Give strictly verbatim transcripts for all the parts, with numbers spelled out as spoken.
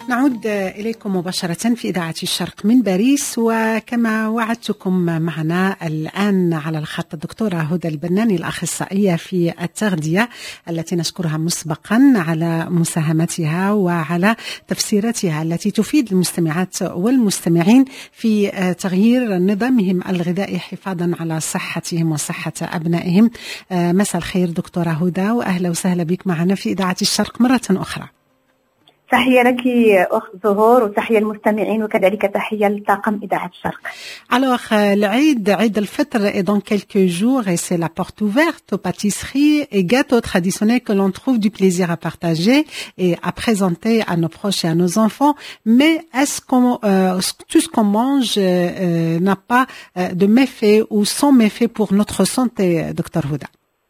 نعود إليكم مباشرة في إذاعة الشرق من باريس، وكما وعدتكم معنا الآن على الخط الدكتورة هدى البناني الأخصائية في التغذية، التي نشكرها مسبقا على مساهمتها وعلى تفسيراتها التي تفيد المستمعات والمستمعين في تغيير نظامهم الغذائي حفاظا على صحتهم وصحة أبنائهم. مساء الخير دكتورة هدى، وأهلا وسهلا بك معنا في إذاعة الشرق مرة أخرى. تحية لك أخت زهور وتحية المستمعين وكذلك تحية لطاقم إذاعة الشرق. Alors, l'Aïd, Aïd al-Fitr est dans quelques jours et c'est la porte ouverte aux pâtisseries et gâteaux traditionnels que l'on trouve du plaisir à partager et à présenter à nos proches et à nos enfants. Mais est-ce qu'on, euh, tout ce qu'on mange euh, n'a pas euh, de méfaits ou sans méfaits pour notre santé, docteur Houda?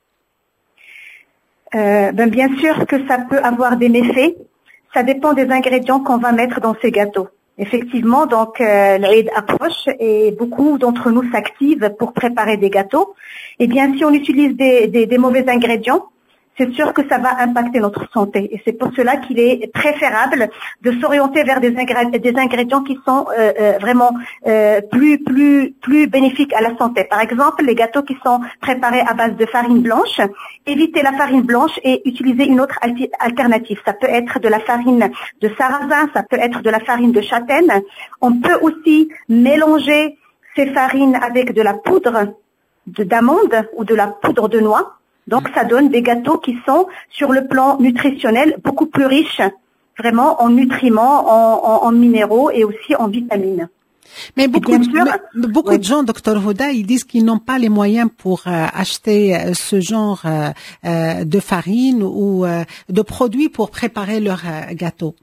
euh, ben Bien sûr que ça peut avoir des méfaits. Ça dépend des ingrédients qu'on va mettre dans ces gâteaux. Effectivement, donc euh, l'Aïd approche et beaucoup d'entre nous s'activent pour préparer des gâteaux. Eh bien, si on utilise des, des, des mauvais ingrédients, c'est sûr que ça va impacter notre santé. Et c'est pour cela qu'il est préférable de s'orienter vers des, ingré- des ingrédients qui sont euh, euh, vraiment euh, plus plus plus bénéfiques à la santé. Par exemple, les gâteaux qui sont préparés à base de farine blanche, éviter la farine blanche et utiliser une autre alti- alternative. Ça peut être de la farine de sarrasin, ça peut être de la farine de châtaigne. On peut aussi mélanger ces farines avec de la poudre de, d'amande ou de la poudre de noix. Donc, ça donne des gâteaux qui sont, sur le plan nutritionnel, beaucoup plus riches, vraiment en nutriments, en, en, en minéraux et aussi en vitamines. Mais beaucoup, de, sûr, mais beaucoup oui. de gens, docteur Houda, ils disent qu'ils n'ont pas les moyens pour euh, acheter euh, ce genre euh, euh, de farine ou euh, de produits pour préparer leur euh, gâteau.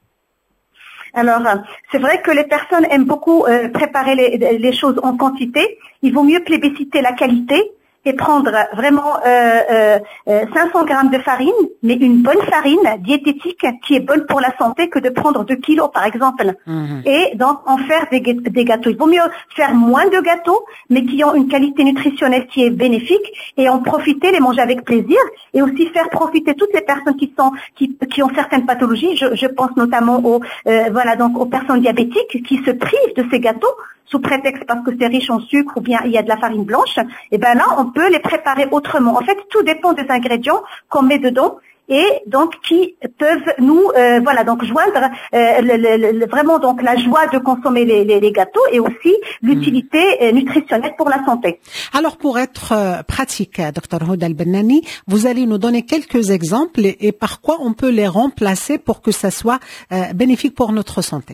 Alors, c'est vrai que les personnes aiment beaucoup euh, préparer les, les choses en quantité. Il vaut mieux plébisciter la qualité et prendre vraiment euh, euh, cinq cents grammes de farine, mais une bonne farine diététique qui est bonne pour la santé, que de prendre deux kilos par exemple, mmh. et donc en faire des, des gâteaux. Il vaut mieux faire moins de gâteaux, mais qui ont une qualité nutritionnelle qui est bénéfique, et en profiter, les manger avec plaisir, et aussi faire profiter toutes les personnes qui sont qui, qui ont certaines pathologies. Je, je pense notamment aux euh, voilà donc aux personnes diabétiques qui se privent de ces gâteaux sous prétexte parce que c'est riche en sucre ou bien il y a de la farine blanche. Et ben là, on peut les préparer autrement. En fait, tout dépend des ingrédients qu'on met dedans et donc qui peuvent nous euh, voilà donc joindre euh, le, le, le, vraiment donc la joie de consommer les, les, les gâteaux et aussi l'utilité euh, nutritionnelle pour la santé. Alors, pour être euh, pratique, docteur Houda Al-Bennani, vous allez nous donner quelques exemples et, et par quoi on peut les remplacer pour que ça soit euh, bénéfique pour notre santé.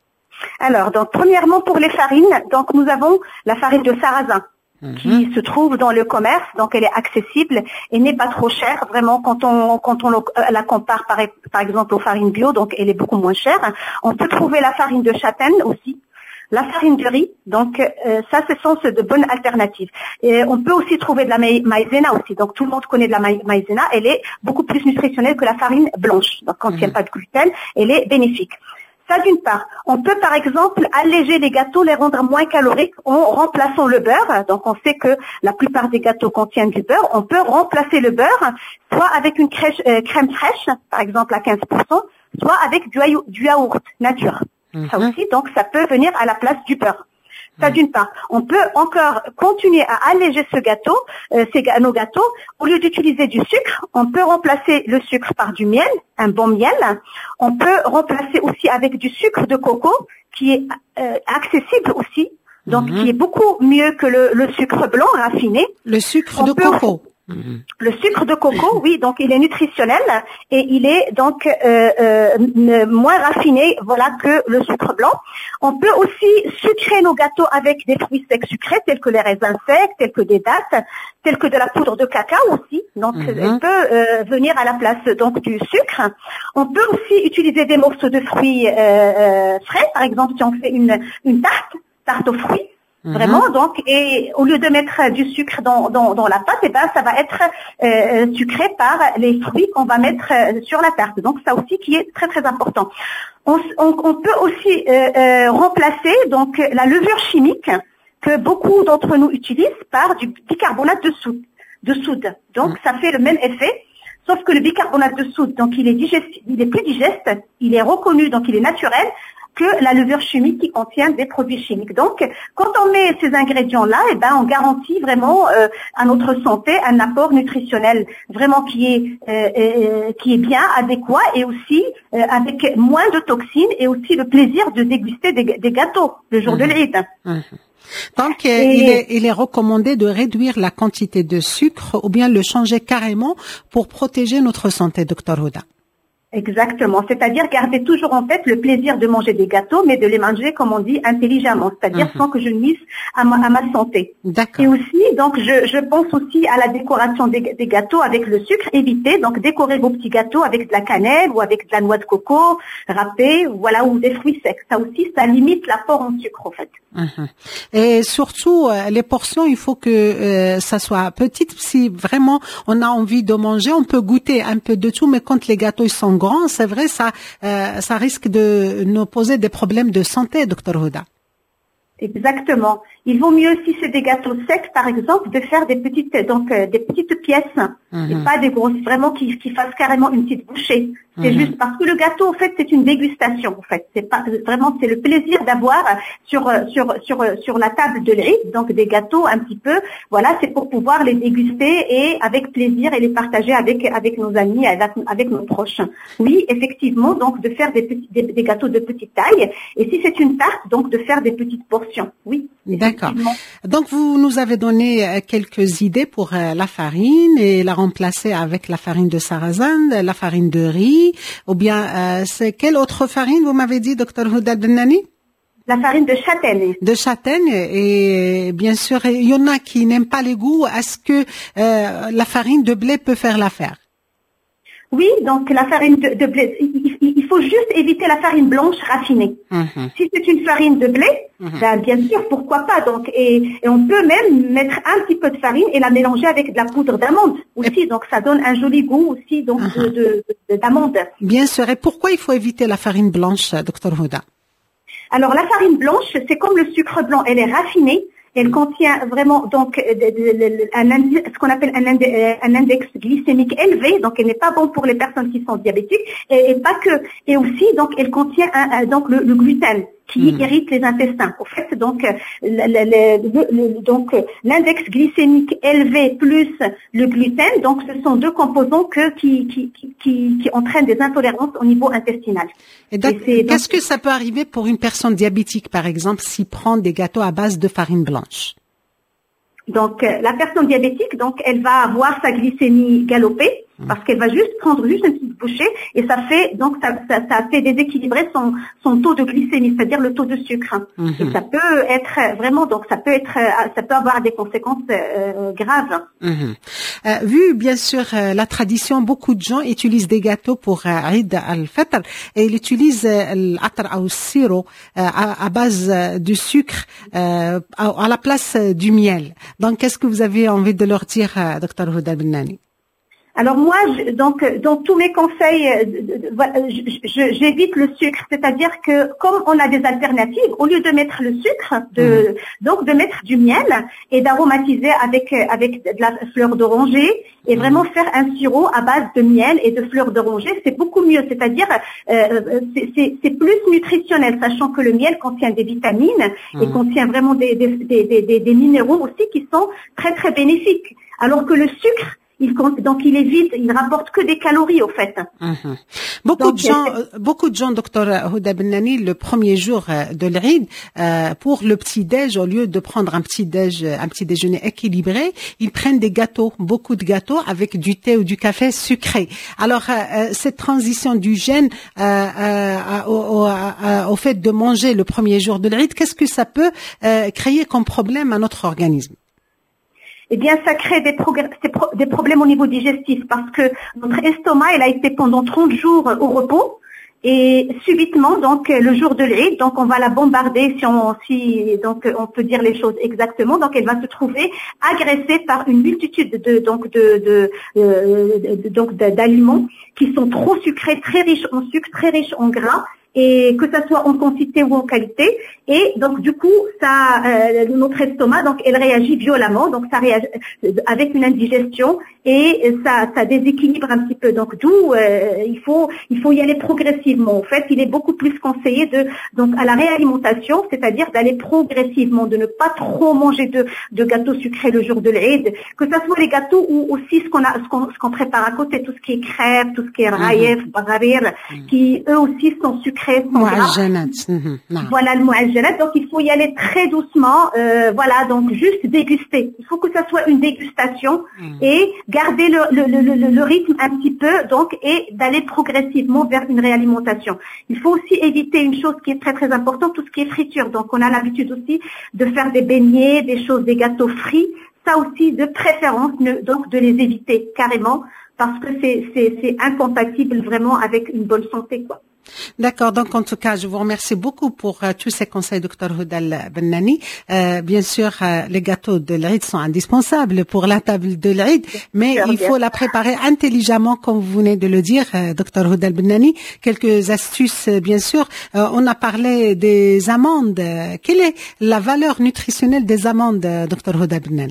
Alors, donc premièrement pour les farines, donc nous avons la farine de sarrasin mmh. qui se trouve dans le commerce, donc elle est accessible et n'est pas trop chère. Vraiment, quand on quand on la compare par par exemple aux farines bio, donc elle est beaucoup moins chère. On peut trouver la farine de châtaigne aussi, la farine de riz. Donc euh, ça, ce sont de bonnes alternatives. Et on peut aussi trouver de la maïzena aussi. Donc tout le monde connaît de la maïzena. Elle est beaucoup plus nutritionnelle que la farine blanche. Donc quand mmh. il n'y a pas de gluten, elle est bénéfique. Ça d'une part. On peut par exemple alléger les gâteaux, les rendre moins caloriques en remplaçant le beurre. Donc on sait que la plupart des gâteaux contiennent du beurre. On peut remplacer le beurre soit avec une crèche, euh, crème fraîche, par exemple à quinze pour cent, soit avec du, du yaourt nature. Mm-hmm. Ça aussi, donc ça peut venir à la place du beurre. Ça d'une part. On peut encore continuer à alléger ce gâteau, euh, ces, nos gâteaux. Au lieu d'utiliser du sucre, on peut remplacer le sucre par du miel, un bon miel. On peut remplacer aussi avec du sucre de coco, qui est euh, accessible aussi, donc mmh. qui est beaucoup mieux que le, le sucre blanc raffiné. Le sucre on de peut, coco. Le sucre de coco, oui, donc il est nutritionnel et il est donc euh, euh, moins raffiné, voilà, que le sucre blanc. On peut aussi sucrer nos gâteaux avec des fruits secs sucrés, tels que les raisins secs, tels que des dattes, tels que de la poudre de cacao aussi. Donc, mm-hmm. elle peut euh, venir à la place donc du sucre. On peut aussi utiliser des morceaux de fruits euh, euh, frais, par exemple, si on fait une une tarte, tarte aux fruits. Vraiment, donc, et au lieu de mettre du sucre dans, dans, dans la pâte, eh ben, ça va être euh, sucré par les fruits qu'on va mettre euh, sur la tarte. Donc, ça aussi qui est très très important. On, on, on peut aussi euh, euh, remplacer donc la levure chimique que beaucoup d'entre nous utilisent par du bicarbonate de soude. De soude. Donc, mmh. ça fait le même effet. Sauf que le bicarbonate de soude, donc il est digeste, il est plus digeste, il est reconnu, donc il est naturel, que la levure chimique qui contient des produits chimiques. Donc, quand on met ces ingrédients-là, eh ben, on garantit vraiment euh, à notre santé un apport nutritionnel vraiment qui est euh, euh, qui est bien adéquat et aussi euh, avec moins de toxines et aussi le plaisir de déguster des, des gâteaux le jour mmh. de l'Eid. Mmh. Donc, euh, il, est, il est recommandé de réduire la quantité de sucre ou bien le changer carrément pour protéger notre santé, docteur Houda. Exactement, c'est-à-dire garder toujours en tête le plaisir de manger des gâteaux, mais de les manger, comme on dit, intelligemment, c'est-à-dire uh-huh. sans que je nuise à ma, à ma santé. D'accord. Et aussi, donc, je, je pense aussi à la décoration des, des gâteaux avec le sucre. Évitez donc décorer vos petits gâteaux avec de la cannelle ou avec de la noix de coco râpée, voilà, ou des fruits secs. Ça aussi, ça limite l'apport en sucre, en fait. Uh-huh. Et surtout, euh, les portions, il faut que euh, ça soit petite. Si vraiment on a envie de manger, on peut goûter un peu de tout, mais quand les gâteaux ils sont grands, c'est vrai, ça, euh, ça risque de nous poser des problèmes de santé, docteur Houda. Exactement. Il vaut mieux, si c'est des gâteaux secs, par exemple, de faire des petites, donc euh, des petites pièces, mm-hmm. et pas des grosses, vraiment qui, qui fassent carrément une petite bouchée. C'est mm-hmm. juste parce que le gâteau, en fait, c'est une dégustation. En fait, c'est pas vraiment, c'est le plaisir d'avoir sur sur sur sur la table de l'Eid, donc des gâteaux un petit peu. Voilà, c'est pour pouvoir les déguster et avec plaisir et les partager avec avec nos amis, avec, avec nos proches. Oui, effectivement, donc de faire des petits des, des gâteaux de petite taille. Et si c'est une tarte, donc de faire des petites portions. Oui. D'accord. Donc vous nous avez donné quelques idées pour la farine et la remplacer avec la farine de sarrasin, la farine de riz, ou bien euh, c'est quelle autre farine vous m'avez dit, docteur Houda Bennani? La farine de châtaigne. De châtaigne, et bien sûr, il y en a qui n'aiment pas les goûts. Est-ce que euh, la farine de blé peut faire l'affaire? Oui, donc la farine de, de blé, il, il faut juste éviter la farine blanche raffinée. Mm-hmm. Si c'est une farine de blé, mm-hmm. ben bien sûr, pourquoi pas. Donc, et, et on peut même mettre un petit peu de farine et la mélanger avec de la poudre d'amande aussi. Et donc, ça donne un joli goût aussi donc uh-huh. de, de, de, d'amande. Bien sûr. Et pourquoi il faut éviter la farine blanche, docteur Houda? Alors, la farine blanche, c'est comme le sucre blanc, elle est raffinée. Elle contient vraiment donc un indice, ce qu'on appelle un index, un index glycémique élevé, donc elle n'est pas bon pour les personnes qui sont diabétiques, et, et pas que, et aussi donc elle contient un, un, donc le, le gluten qui mmh. irrite les intestins. Au fait, donc le, le, le, le, donc l'index glycémique élevé plus le gluten, donc ce sont deux composants que qui qui qui, qui entraînent des intolérances au niveau intestinal. Et donc, et qu'est-ce que ça peut arriver pour une personne diabétique, par exemple, s'il prend des gâteaux à base de farine blanche? Donc, euh, la personne diabétique, donc, elle va avoir sa glycémie galopée parce qu'elle va juste prendre juste une petite bouchée et ça fait donc ça, ça, ça fait déséquilibrer son son taux de glycémie, c'est-à-dire le taux de sucre. Mm-hmm. Et ça peut être vraiment donc ça peut être ça peut avoir des conséquences euh, graves. Mm-hmm. Euh, vu bien sûr euh, la tradition, beaucoup de gens utilisent des gâteaux pour euh, Eid al-Fitr et ils utilisent euh, l'atr ou le sirop euh, à, à base euh, de sucre euh, à, à la place euh, du miel. Donc, qu'est-ce que vous avez envie de leur dire, euh, docteur Houda Bennani? Alors moi, je, donc dans tous mes conseils, je, je, j'évite le sucre, c'est-à-dire que comme on a des alternatives, au lieu de mettre le sucre, de, mmh. donc de mettre du miel et d'aromatiser avec avec de la fleur d'oranger et vraiment faire un sirop à base de miel et de fleur d'oranger, c'est beaucoup mieux. C'est-à-dire euh, c'est, c'est, c'est plus nutritionnel, sachant que le miel contient des vitamines mmh. et contient vraiment des des, des des des des minéraux aussi qui sont très très bénéfiques, alors que le sucre Il compte, donc il est vide, il rapporte que des calories au fait. Mmh. Beaucoup donc, de gens, c'est... beaucoup de gens, docteur Houda Bennani, le premier jour de l'Eid, euh, pour le petit déj, au lieu de prendre un petit déj, un petit déjeuner équilibré, ils prennent des gâteaux, beaucoup de gâteaux avec du thé ou du café sucré. Alors euh, cette transition du jeûne euh, euh, au, au, au fait de manger le premier jour de l'Eid, qu'est-ce que ça peut euh, créer comme problème à notre organisme? Eh bien, ça crée des, progr- des problèmes au niveau digestif parce que notre estomac, il a été pendant trente jours au repos et subitement, donc le jour de l'Eid, donc on va la bombarder si on, si donc on peut dire les choses exactement. Donc elle va se trouver agressée par une multitude de donc de, de, de, de donc de, d'aliments qui sont trop sucrés, très riches en sucre, très riches en gras. et que ça soit en quantité ou en qualité. Et donc du coup, ça, euh, notre estomac, donc elle réagit violemment, donc ça réagit avec une indigestion et ça, ça déséquilibre un petit peu. Donc d'où euh, il faut, il faut y aller progressivement. En fait, il est beaucoup plus conseillé de donc à la réalimentation, c'est-à-dire d'aller progressivement, de ne pas trop manger de, de gâteaux sucrés le jour de l'Eid, que ça soit les gâteaux ou aussi ce qu'on a, ce qu'on, ce qu'on prépare à côté, tout ce qui est crêpes, tout ce qui est raïef, bagarir, qui eux aussi sont sucrés, sont gras. Voilà le mu'ajjanat. Donc il faut y aller très doucement, euh, voilà, donc juste déguster. Il faut que ça soit une dégustation et garder le, le, le, le, le rythme un petit peu, donc et d'aller progressivement vers une réalimentation. Il faut aussi éviter une chose qui est très très importante, tout ce qui est friture. Donc on a l'habitude aussi de faire des beignets, des choses, des gâteaux frits. Ça aussi, de préférence, ne, donc de les éviter carrément parce que c'est, c'est, c'est incompatible vraiment avec une bonne santé, quoi. D'accord, donc en tout cas, je vous remercie beaucoup pour euh, tous ces conseils, docteur Houda Al-Bennani. Euh, bien sûr, euh, les gâteaux de l'Eid sont indispensables pour la table de l'Eid, mais bien, il faut bien. la préparer intelligemment, comme vous venez de le dire, euh, docteur Houda Al-Bennani. Quelques astuces, euh, bien sûr. Euh, on a parlé des amandes. Euh, quelle est la valeur nutritionnelle des amandes, euh, docteur Houda Al-Bennani?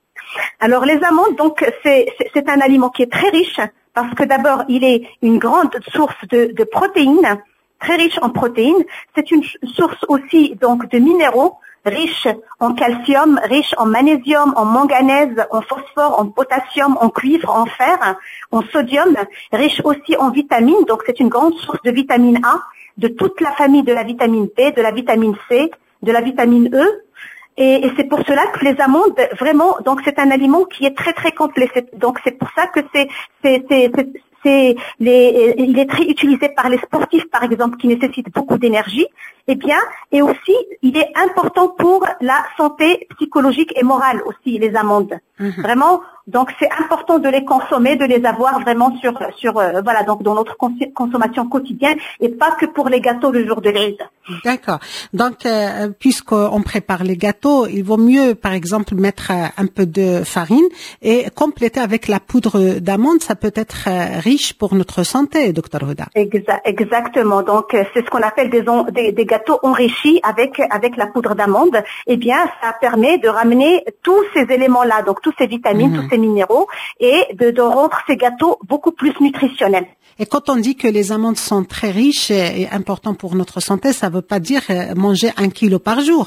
Alors les amandes, donc c'est, c'est, c'est un aliment qui est très riche. Parce que d'abord, il est une grande source de, de protéines, très riche en protéines. C'est une source aussi donc de minéraux, riche en calcium, riche en magnésium, en manganèse, en phosphore, en potassium, en cuivre, en fer, en sodium, riche aussi en vitamines. Donc c'est une grande source de vitamine A, de toute la famille de la vitamine B, de la vitamine C, de la vitamine E. Et, et c'est pour cela que les amandes, vraiment, donc c'est un aliment qui est très très complet. C'est, donc c'est pour ça que c'est, c'est, c'est, c'est, c'est les, il est très utilisé par les sportifs, par exemple, qui nécessitent beaucoup d'énergie. Eh bien, et aussi, il est important pour la santé psychologique et morale aussi, les amandes. Mmh. Vraiment, donc c'est important de les consommer, de les avoir vraiment sur, sur, euh, voilà, donc dans notre cons- consommation quotidienne et pas que pour les gâteaux le jour de l'Eid. D'accord. Donc, euh, puisqu'on prépare les gâteaux, il vaut mieux, par exemple, mettre un peu de farine et compléter avec la poudre d'amande. Ça peut être riche pour notre santé, docteur Houda. Exa- exactement. Donc, c'est ce qu'on appelle des, on- des, des gâteaux enrichis avec, avec la poudre d'amande. Eh bien, ça permet de ramener tous ces éléments-là, donc tous ces vitamines, mmh. tous ces minéraux, et de, de rendre ces gâteaux beaucoup plus nutritionnels. Et quand on dit que les amandes sont très riches et importantes pour notre santé, ça ne veut pas dire manger un kilo par jour.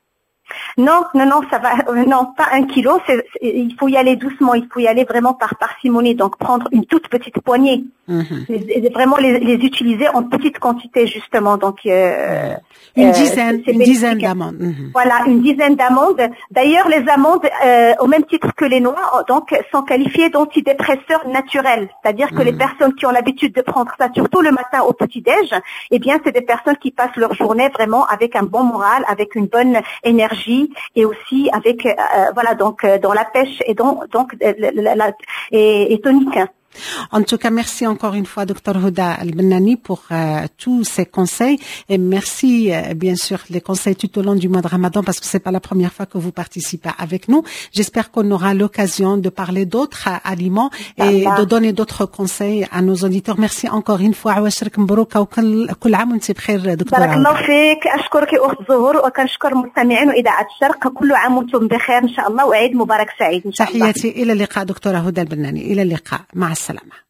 Non, non, non, ça va, euh, non, pas un kilo. C'est, c'est, il faut y aller doucement. Il faut y aller vraiment par parcimonie. Donc, prendre une toute petite poignée. Mmh. Et, et vraiment les, les utiliser en petite quantité, justement. Donc, euh, une dizaine, euh, une dizaine d'amandes. Mmh. Voilà, une dizaine d'amandes. D'ailleurs, les amandes, euh, au même titre que les noix, donc, sont qualifiées d'antidépresseurs naturels. C'est-à-dire que mmh. les personnes qui ont l'habitude de prendre ça, surtout le matin au petit-déj, eh bien, c'est des personnes qui passent leur journée vraiment avec un bon moral, avec une bonne énergie et aussi avec, euh, voilà, donc, euh, dans la pêche et dans, donc, la, la, la, et, et tonique. En tout cas, merci encore une fois, docteur Houda Al-Bennani, pour euh, tous ces conseils. Et merci, euh, bien sûr, les conseils tout au long du mois de Ramadan, parce que c'est pas la première fois que vous participez avec nous. J'espère qu'on aura l'occasion de parler d'autres euh, aliments et de donner d'autres conseils à nos auditeurs. Merci encore une fois. عواشرك مبروك وكل عام وانت بخير دكتورة. بارك الله فيك. أشكرك أخت زهور وكنشكر مستمعين إذاعة الشرق. كل عام وانتم بخير إن شاء الله وعيد مبارك سعيد إن شاء الله. تحياتي إلى اللقاء دكتورة هدى البناني. إلى اللقاء. مع السلامة.